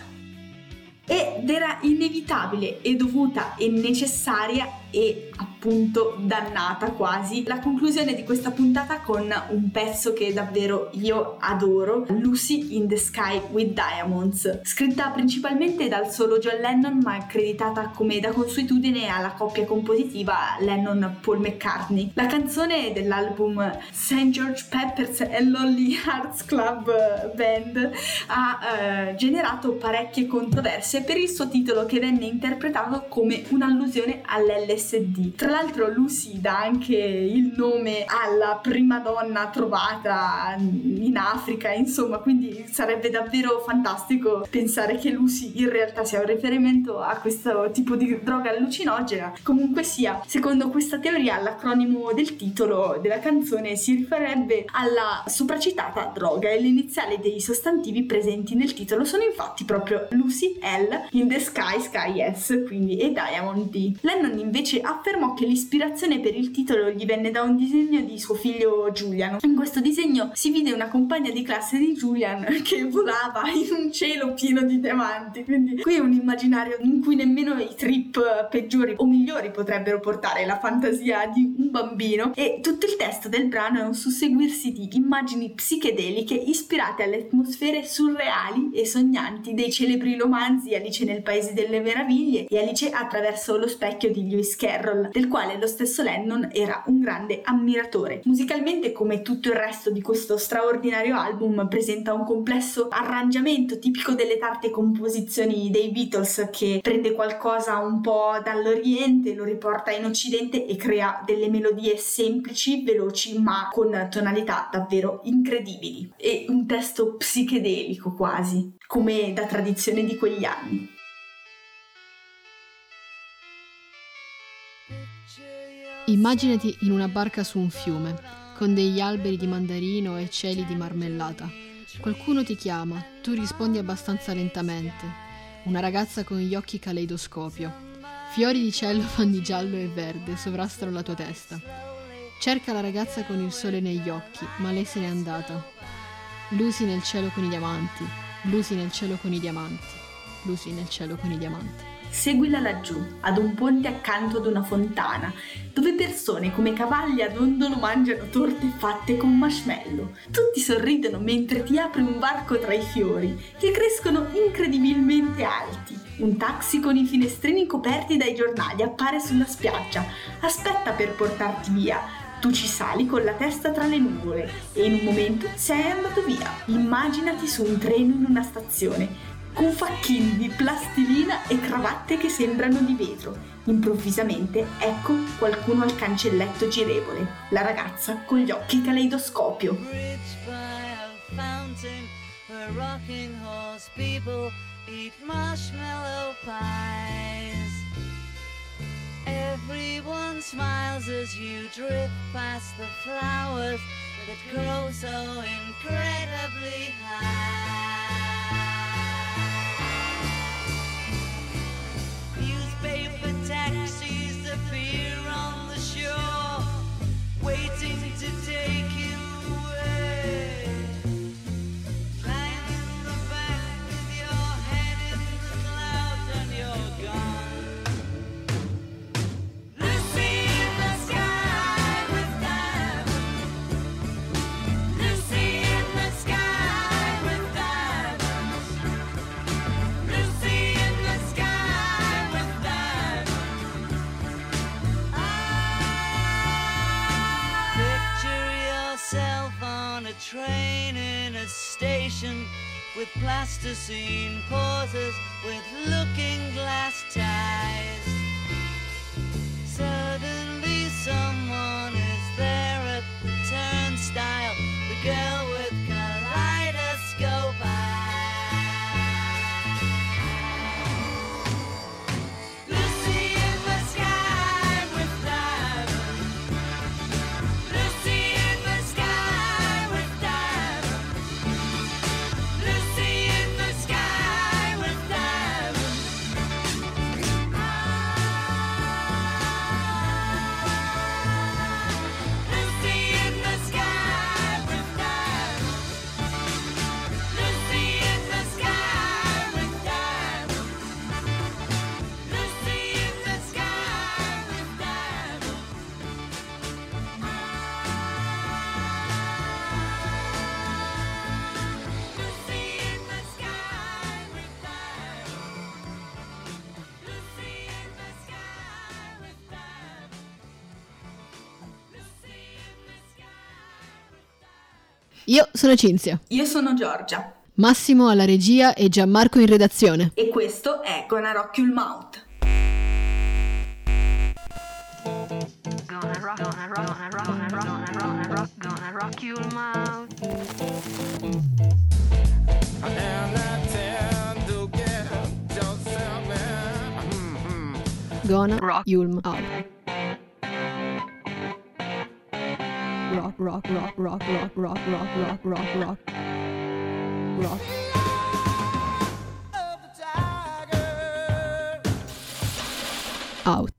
Ed era inevitabile e dovuta e necessaria e appunto dannata quasi la conclusione di questa puntata con un pezzo che davvero io adoro, Lucy in the Sky with Diamonds, scritta principalmente dal solo John Lennon, ma accreditata come da consuetudine alla coppia compositiva Lennon-Paul McCartney. La canzone dell'album St. George Pepper's and Lonely Hearts Club Band ha generato parecchie controversie per il suo titolo, che venne interpretato come un'allusione all'LSD. Tra l'altro Lucy dà anche il nome alla prima donna trovata in Africa, insomma, quindi sarebbe davvero fantastico pensare che Lucy in realtà sia un riferimento a questo tipo di droga allucinogena. Comunque sia, secondo questa teoria l'acronimo del titolo della canzone si riferebbe alla sopracitata droga, e l'iniziale dei sostantivi presenti nel titolo sono infatti proprio Lucy L, in the Sky S, quindi, e Diamond D. Lennon invece affermò che l'ispirazione per il titolo gli venne da un disegno di suo figlio Julian. In questo disegno si vide una compagna di classe di Julian che volava in un cielo pieno di diamanti, quindi qui è un immaginario in cui nemmeno i trip peggiori o migliori potrebbero portare la fantasia di un bambino, e tutto il testo del brano è un susseguirsi di immagini psichedeliche ispirate alle atmosfere surreali e sognanti dei celebri romanzi Alice nel Paese delle Meraviglie e Alice attraverso lo specchio di Lewis Carroll, del quale lo stesso Lennon era un grande ammiratore. Musicalmente, come tutto il resto di questo straordinario album, presenta un complesso arrangiamento tipico delle tante composizioni dei Beatles, che prende qualcosa un po' dall'Oriente, lo riporta in Occidente e crea delle melodie semplici, veloci, ma con tonalità davvero incredibili, e un testo psichedelico quasi, come da tradizione di quegli anni. Immaginati in una barca su un fiume, con degli alberi di mandarino e cieli di marmellata. Qualcuno ti chiama, tu rispondi abbastanza lentamente. Una ragazza con gli occhi caleidoscopio. Fiori di cellophane di giallo e verde sovrastano la tua testa. Cerca la ragazza con il sole negli occhi, ma lei se n'è andata. Lucy nel cielo con i diamanti, Lucy nel cielo con i diamanti, Lucy nel cielo con i diamanti. Seguila laggiù, ad un ponte accanto ad una fontana, dove persone come cavalli a dondolo mangiano torte fatte con marshmallow. Tutti sorridono mentre ti apri un varco tra i fiori, che crescono incredibilmente alti. Un taxi con i finestrini coperti dai giornali appare sulla spiaggia. Aspetta per portarti via. Tu ci sali con la testa tra le nuvole e in un momento sei andato via. Immaginati su un treno in una stazione, con facchini di plastilina e cravatte che sembrano di vetro. Improvvisamente ecco qualcuno al cancelletto girevole, la ragazza con gli occhi caleidoscopio. Bridge by a fountain where rocking horse people eat marshmallow pies. Everyone smiles as you drift past the flowers that grow so incredibly high. Newspaper taxis appear on the shore, waiting to take you away. Climb in the back with your head in the clouds and you're gone. Lucy in the sky with diamonds. Lucy in the sky with diamonds. Lucy in the sky with diamonds. Picture yourself on a train in a station with plasticine pauses with looking glass ties. Suddenly someone is there at the turnstile, the girl with kaleidoscope eyes. Lucy in the sky with diamonds. Lucy in the sky with diamonds. Lucy in the sky with diamonds. Lucy in the sky with diamonds. Lucy in the sky with diamonds. Lucy in the sky with diamonds. Lucy in the sky with diamonds. Lucy in the sky with diamonds. Lucy in the sky with diamonds. Io sono Cinzia, Io sono Giorgia Massimo alla regia e Gianmarco in redazione. e questo è Gonna Rock Your Mouth. Gonna rock, gonna rock, gonna rock, gonna rock, gonna rock, gonna rock, gonna rock your mouth. Gonna Rock. Yulm out. Rock, rock, rock, rock, rock, rock, rock, rock, rock, rock. Rock. Out.